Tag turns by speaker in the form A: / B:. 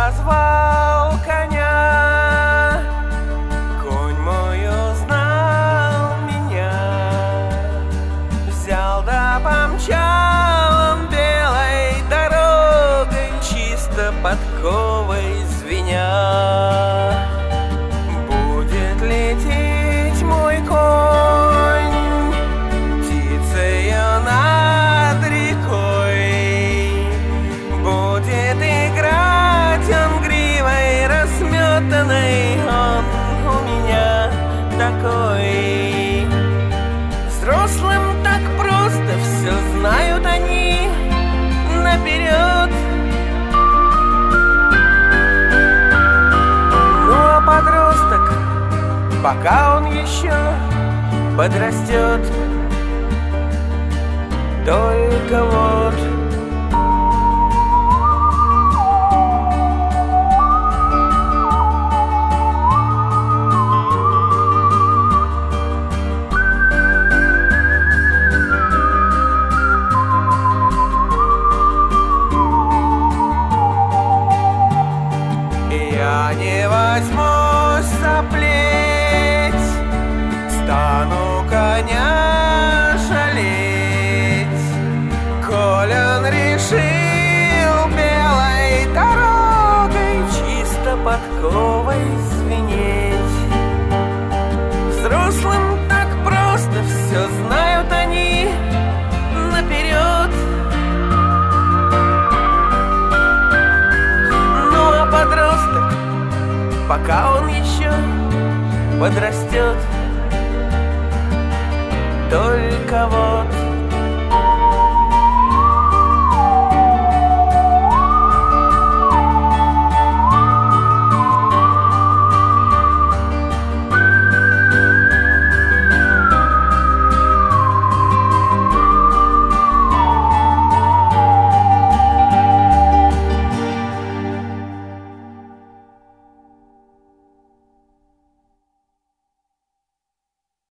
A: позвал коня, конь мой узнал меня, взял да помчал он белой дорогой, чисто подковой звеня. Будет лететь мой конь птицею над рекой, будет играть он гривой разметанной, он у меня такой. Взрослым так просто, все знают они наперед. Ну а подросток, пока он еще подрастет, только вот я не возьмусь заплеть, стану коня жалеть, коль он решил белой дорогой чисто подковой звенеть. Взрослым так просто, все знают они наперед. Ну а подросток, пока он еще подрастет, только вот